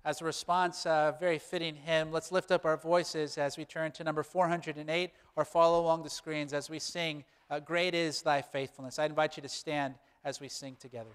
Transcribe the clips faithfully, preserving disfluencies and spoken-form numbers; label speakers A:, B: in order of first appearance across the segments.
A: as a response, uh, very fitting hymn, let's lift up our voices as we turn to number four hundred eight, or follow along the screens as we sing, uh, Great is Thy Faithfulness. I invite you to stand as we sing together.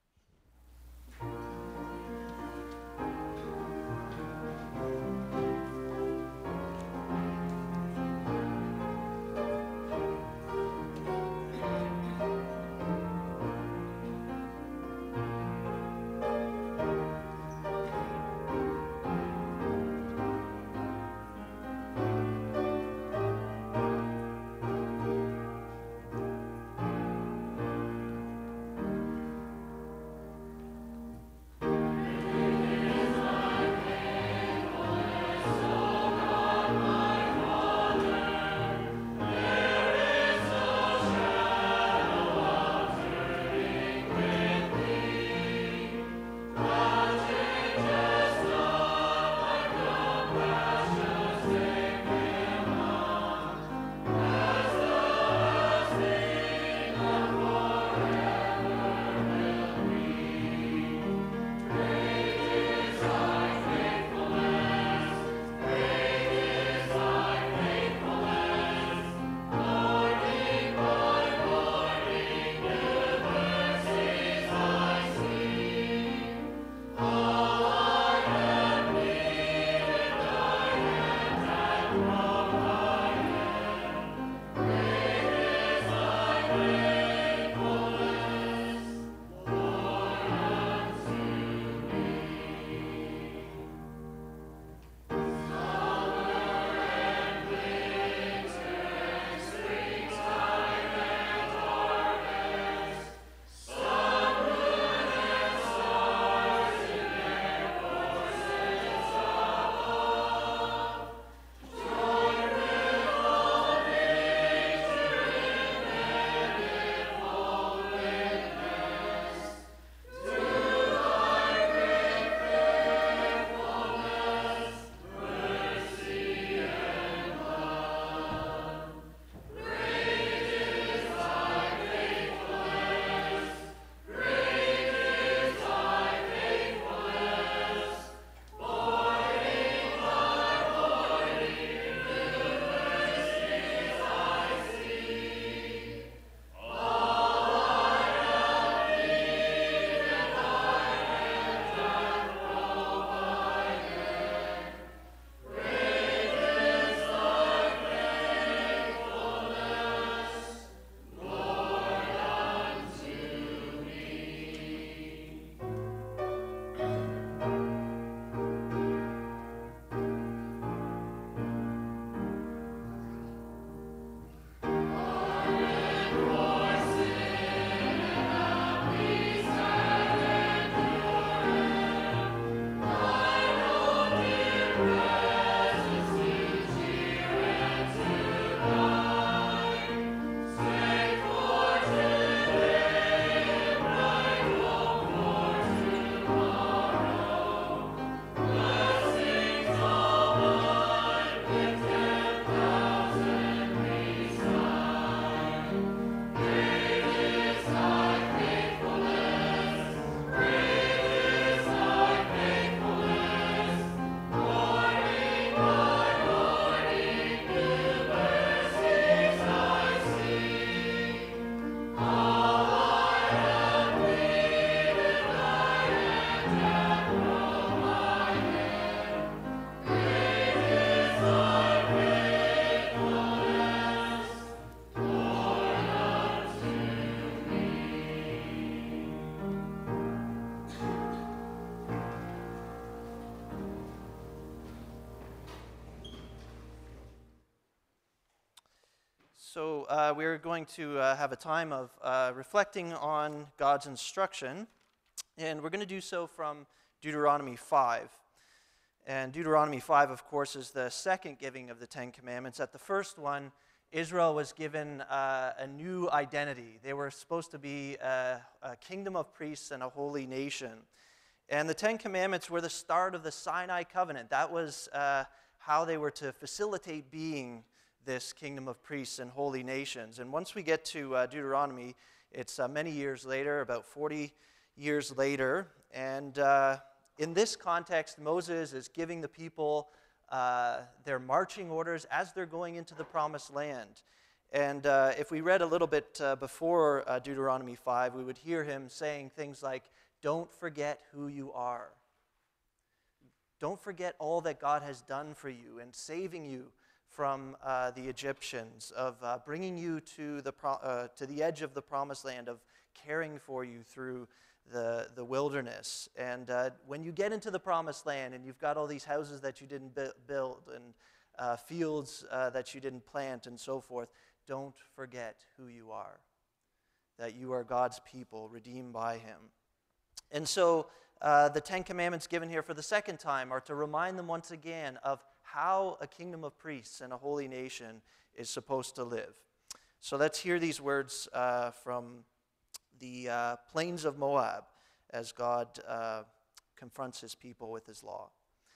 B: So uh, we're going to uh, have a time of uh, reflecting on God's instruction, and we're going to do so from Deuteronomy five. And Deuteronomy five, of course, is the second giving of the Ten Commandments. At the first one, Israel was given uh, a new identity. They were supposed to be a, a kingdom of priests and a holy nation. And the Ten Commandments were the start of the Sinai covenant. That was uh, how they were to facilitate being this kingdom of priests and holy nations. And once we get to uh, Deuteronomy, it's uh, many years later, about forty years later, and uh, in this context, Moses is giving the people uh, their marching orders as they're going into the promised land. And uh, if we read a little bit uh, before uh, Deuteronomy five, we would hear him saying things like, don't forget who you are. Don't forget all that God has done for you in saving you from uh, the Egyptians, of uh, bringing you to the pro- uh, to the edge of the promised land, of caring for you through the, the wilderness. And uh, when you get into the promised land and you've got all these houses that you didn't bu- build and uh, fields uh, that you didn't plant and so forth, don't forget who you are, that you are God's people, redeemed by him. And so uh, the Ten Commandments given here for the second time are to remind them once again of how a kingdom of priests and a holy nation is supposed to live. So let's hear these words uh, from the uh, plains of Moab as God uh, confronts his people with his law.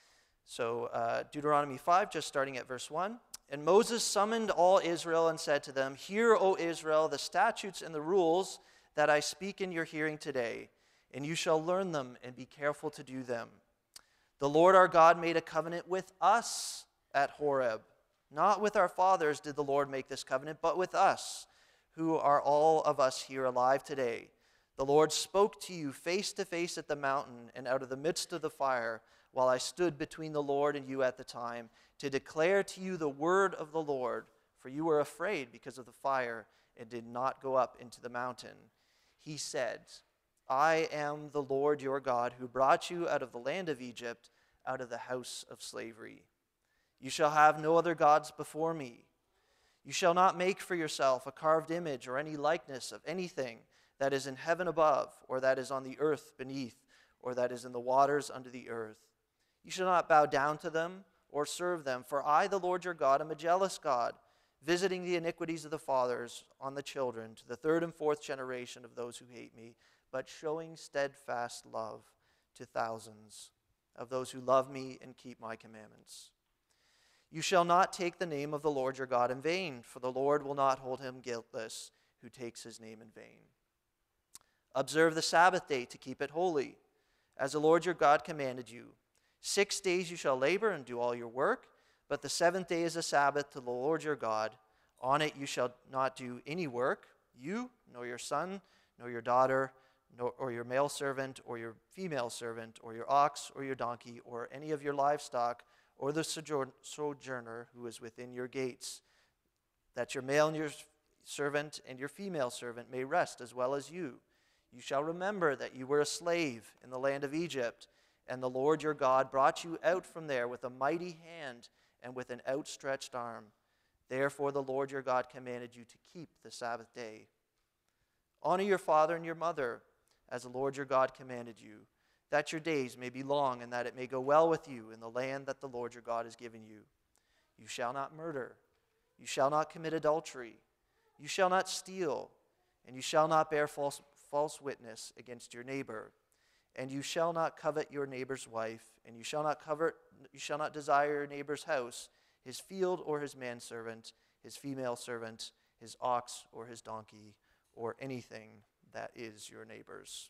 B: So uh, Deuteronomy five, just starting at verse one. And Moses summoned all Israel and said to them, Hear, O Israel, the statutes and the rules that I speak in your hearing today, and you shall learn them and be careful to do them. The Lord our God made a covenant with us at Horeb. Not with our fathers did the Lord make this covenant, but with us, who are all of us here alive today. The Lord spoke to you face to face at the mountain and out of the midst of the fire, while I stood between the Lord and you at the time, to declare to you the word of the Lord, for you were afraid because of the fire and did not go up into the mountain. He said, I am the Lord your God, who brought you out of the land of Egypt, out of the house of slavery. You shall have no other gods before me. You shall not make for yourself a carved image or any likeness of anything that is in heaven above, or that is on the earth beneath, or that is in the waters under the earth. You shall not bow down to them or serve them, for I, the Lord your God, am a jealous God, visiting the iniquities of the fathers on the children, to the third and fourth generation of those who hate me, but showing steadfast love to thousands of those who love me and keep my commandments. You shall not take the name of the Lord your God in vain, for the Lord will not hold him guiltless who takes his name in vain. Observe the Sabbath day to keep it holy, as the Lord your God commanded you. Six days you shall labor and do all your work, but the seventh day is a Sabbath to the Lord your God. On it you shall not do any work, you, nor your son, nor your daughter, nor, or your male servant, or your female servant, or your ox, or your donkey, or any of your livestock, or the sojourn, sojourner who is within your gates, that your male and your servant and your female servant may rest as well as you. You shall remember that you were a slave in the land of Egypt, and the Lord your God brought you out from there with a mighty hand and with an outstretched arm. Therefore the Lord your God commanded you to keep the Sabbath day. Honor your father and your mother, as the Lord your God commanded you, that your days may be long and that it may go well with you in the land that the Lord your God has given you. You shall not murder. You shall not commit adultery. You shall not steal. And you shall not bear false, false witness against your neighbor. And you shall not covet your neighbor's wife. And you shall not covet, you shall not desire your neighbor's house, his field or his manservant, his female servant, his ox or his donkey, or anything that is your neighbor's.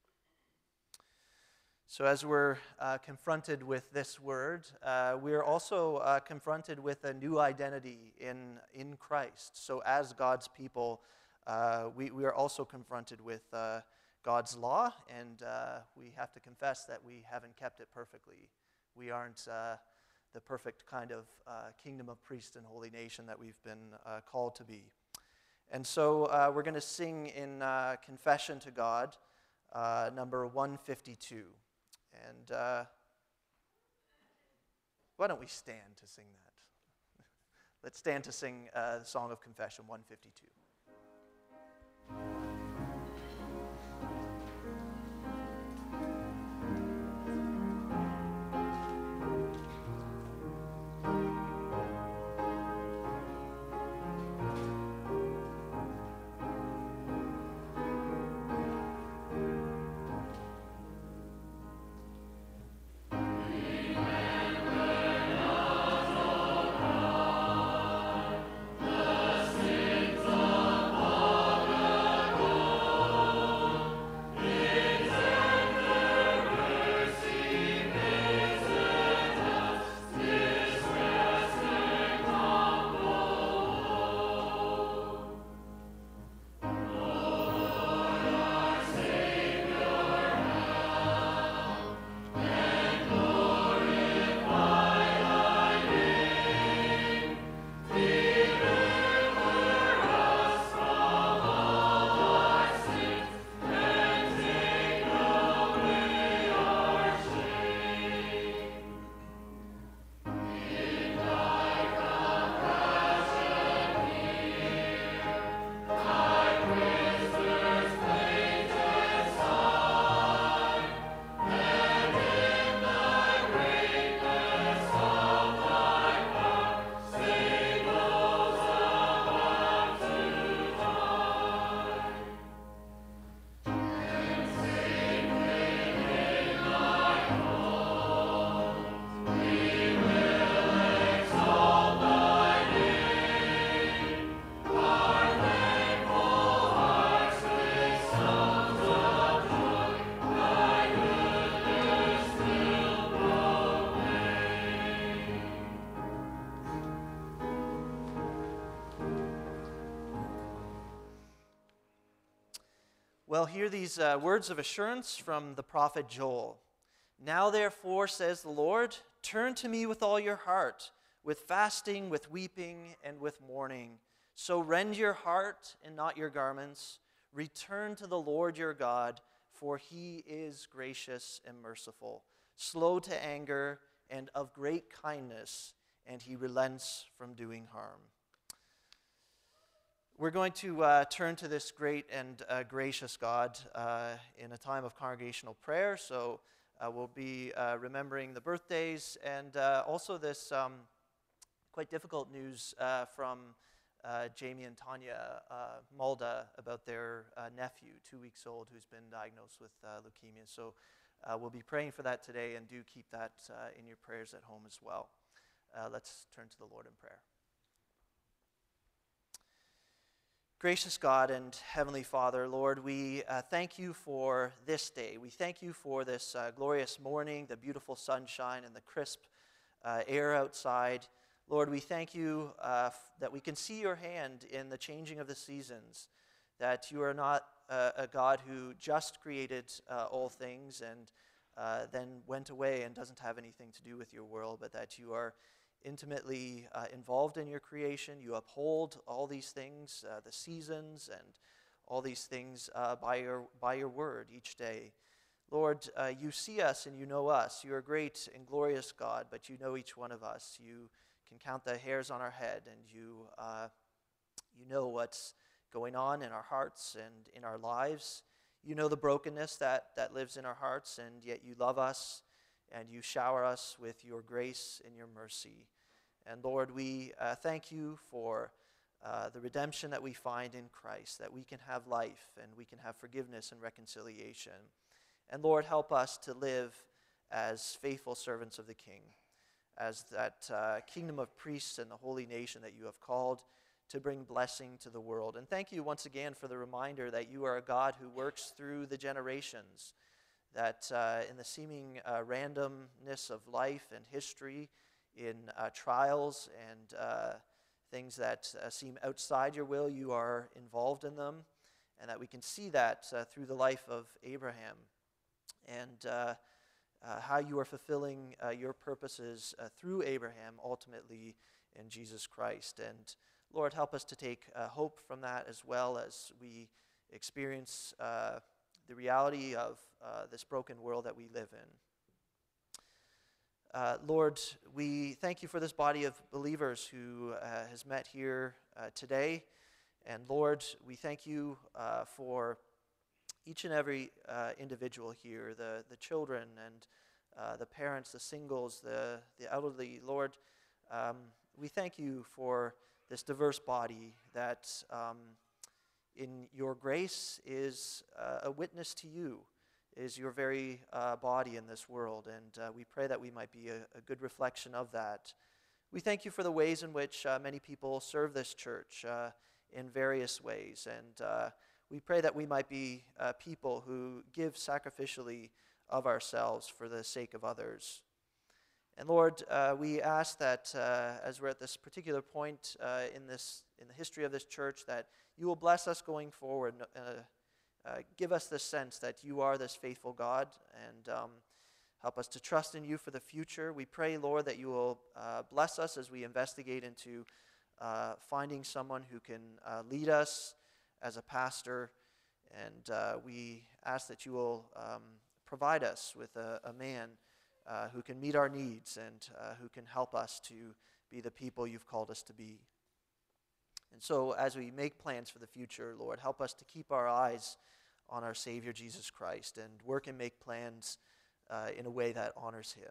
B: So as we're uh, confronted with this word, uh, we're also uh, confronted with a new identity in, in Christ. So as God's people, uh, we, we are also confronted with uh, God's law, and uh, we have to confess that we haven't kept it perfectly. We aren't uh, the perfect kind of uh, kingdom of priests and holy nation that we've been uh, called to be. And so uh, we're going to sing in uh, Confession to God, uh, number one fifty-two. And uh, why don't we stand to sing that? Let's stand to sing uh, the Song of Confession, one fifty-two.
C: Sins of
B: Well, hear these uh, words of assurance from the prophet Joel. Now, therefore, says the Lord, turn to me with all your heart, with fasting, with weeping, and with mourning. So rend your heart and not your garments. Return to the Lord your God, for he is gracious and merciful, slow to anger and of great kindness, and he relents from doing harm. We're going to uh, turn to this great and uh, gracious God uh, in a time of congregational prayer. So uh, we'll be uh, remembering the birthdays and uh, also this um, quite difficult news uh, from uh, Jamie and Tanya uh, Malda about their uh, nephew, two weeks old, who's been diagnosed with uh, leukemia. So uh, we'll be praying for that today, and do keep that uh, in your prayers at home as well. Uh, let's turn to the Lord in prayer. Gracious God and Heavenly Father, Lord, we uh, thank you for this day. We thank you for this uh, glorious morning, the beautiful sunshine and the crisp uh, air outside. Lord, we thank you uh, f- that we can see your hand in the changing of the seasons, that you are not uh, a God who just created uh, all things and uh, then went away and doesn't have anything to do with your world, but that you are intimately uh, involved in your creation. You uphold all these things, uh, the seasons and all these things uh, by your by your word each day. Lord, uh, you see us and you know us. You are great and glorious God, but you know each one of us. You can count the hairs on our head, and you uh, you know what's going on in our hearts and in our lives. You know the brokenness that, that lives in our hearts, and yet you love us, and you shower us with your grace and your mercy. And Lord, we uh, thank you for uh, the redemption that we find in Christ, that we can have life and we can have forgiveness and reconciliation. And Lord, help us to live as faithful servants of the King, as that uh, kingdom of priests and the holy nation that you have called to bring blessing to the world. And thank you once again for the reminder that you are a God who works through the generations, that uh, in the seeming uh, randomness of life and history, in uh, trials and uh, things that uh, seem outside your will, you are involved in them, and that we can see that uh, through the life of Abraham, and uh, uh, how you are fulfilling uh, your purposes uh, through Abraham, ultimately in Jesus Christ. And Lord, help us to take uh, hope from that, as well as we experience uh, the reality of uh, this broken world that we live in. Uh, Lord, we thank you for this body of believers who uh, has met here uh, today. And Lord, we thank you uh, for each and every uh, individual here, the, the children and uh, the parents, the singles, the, the elderly. Lord, um, we thank you for this diverse body that um, in your grace is uh, a witness to you, is your very uh, body in this world, and uh, we pray that we might be a, a good reflection of that. We thank you for the ways in which uh, many people serve this church uh, in various ways, and uh, we pray that we might be uh, people who give sacrificially of ourselves for the sake of others. And Lord, uh, we ask that uh, as we're at this particular point uh, in this in the history of this church, that you will bless us going forward. Uh, Uh, give us the sense that you are this faithful God, and um, help us to trust in you for the future. We pray, Lord, that you will uh, bless us as we investigate into uh, finding someone who can uh, lead us as a pastor, and uh, we ask that you will um, provide us with a, a man uh, who can meet our needs and uh, who can help us to be the people you've called us to be. And so as we make plans for the future, Lord, help us to keep our eyes on our Savior Jesus Christ and work and make plans uh, in a way that honors him.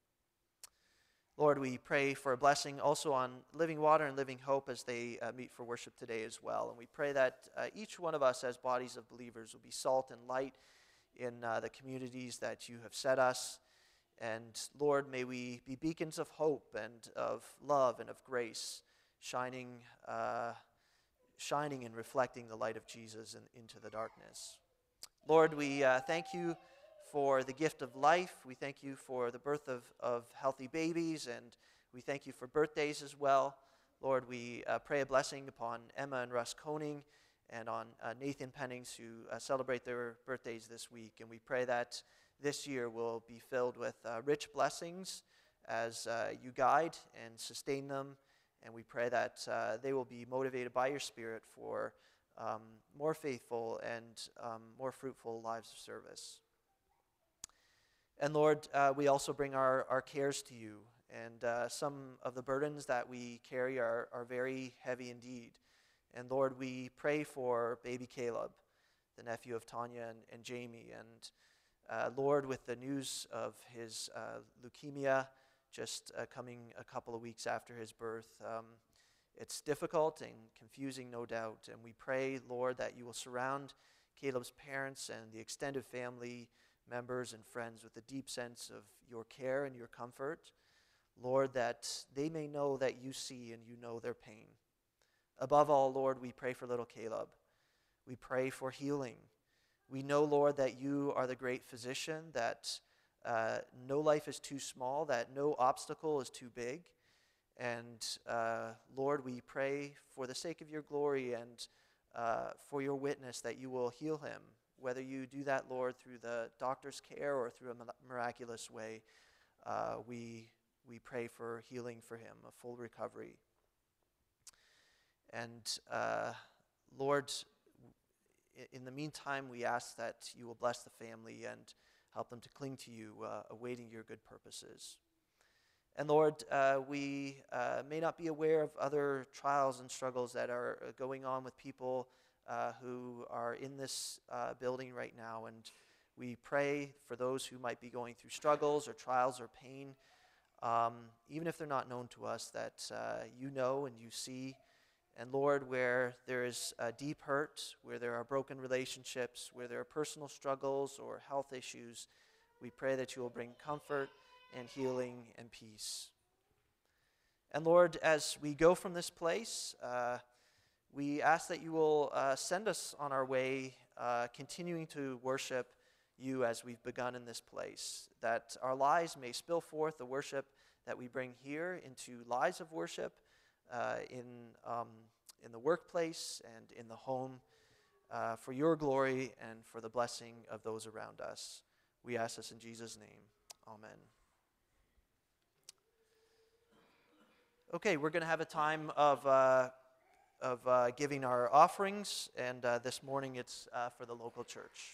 B: Lord, we pray for a blessing also on Living Water and Living Hope as they uh, meet for worship today as well. And we pray that uh, each one of us as bodies of believers will be salt and light in uh, the communities that you have set us. And Lord, may we be beacons of hope and of love and of grace, shining uh, shining and reflecting the light of Jesus in, into the darkness. Lord, we uh, thank you for the gift of life. We thank you for the birth of, of healthy babies, and we thank you for birthdays as well. Lord, we uh, pray a blessing upon Emma and Russ Koning and on uh, Nathan Pennings, who uh, celebrate their birthdays this week. And we pray that this year will be filled with uh, rich blessings as uh, you guide and sustain them. And we pray that uh, they will be motivated by your Spirit for um, more faithful and um, more fruitful lives of service. And Lord, uh, we also bring our, our cares to you. And uh, some of the burdens that we carry are, are very heavy indeed. And Lord, we pray for baby Caleb, the nephew of Tanya and, and Jamie. And uh, Lord, with the news of his uh, leukemia just uh, coming a couple of weeks after his birth, um, it's difficult and confusing, no doubt. And we pray, Lord, that you will surround Caleb's parents and the extended family members and friends with a deep sense of your care and your comfort. Lord, that they may know that you see and you know their pain. Above all, Lord, we pray for little Caleb. We pray for healing. We know, Lord, that you are the great physician, that uh, no life is too small, that no obstacle is too big. And uh, Lord, we pray for the sake of your glory and uh, for your witness that you will heal him, whether you do that, Lord, through the doctor's care or through a miraculous way. Uh, we, we pray for healing for him, a full recovery. And uh, Lord, in the meantime, we ask that you will bless the family and help them to cling to you, uh, awaiting your good purposes. And Lord, uh, we uh, may not be aware of other trials and struggles that are going on with people uh, who are in this uh, building right now. And we pray for those who might be going through struggles or trials or pain, um, even if they're not known to us, that uh, you know and you see. And Lord, where there is uh, deep hurt, where there are broken relationships, where there are personal struggles or health issues, we pray that you will bring comfort and healing and peace. And Lord, as we go from this place, uh, we ask that you will uh, send us on our way, uh, continuing to worship you as we've begun in this place, that our lives may spill forth the worship that we bring here into lives of worship, Uh, in um, in the workplace and in the home, uh, for your glory and for the blessing of those around us. We ask this in Jesus' name. Amen. Okay, we're going to have a time of uh, of uh, giving our offerings, and uh, this morning it's uh, for the local church.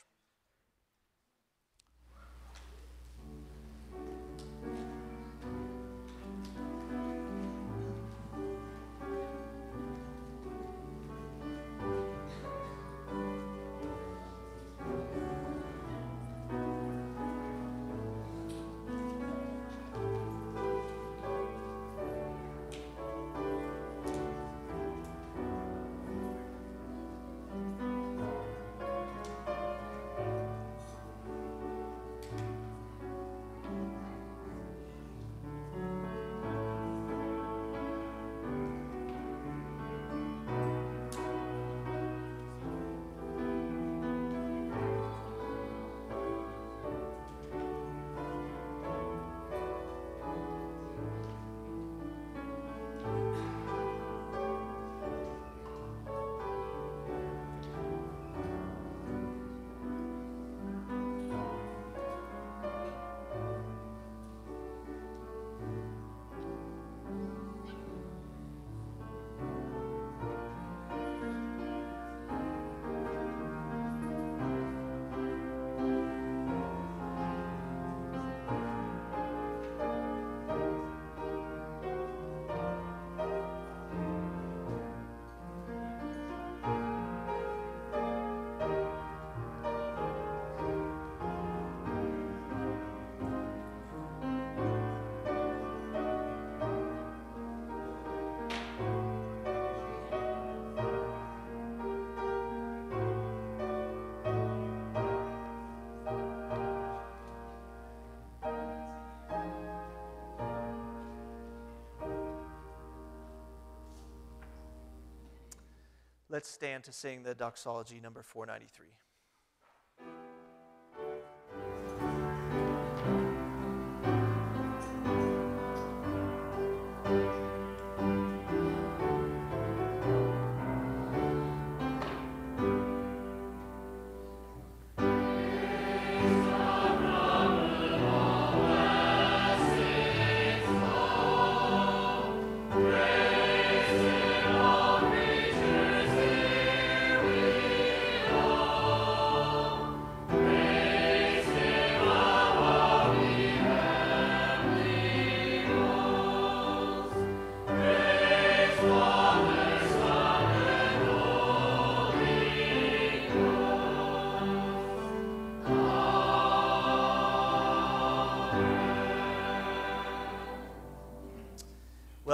B: Let's stand to sing the doxology number four ninety-three.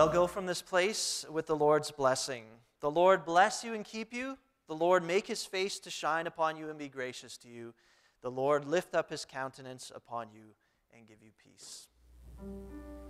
B: well, go from this place with the Lord's blessing. The Lord bless you and keep you. The Lord make his face to shine upon you and be gracious to you. The Lord lift up his countenance upon you and give you peace.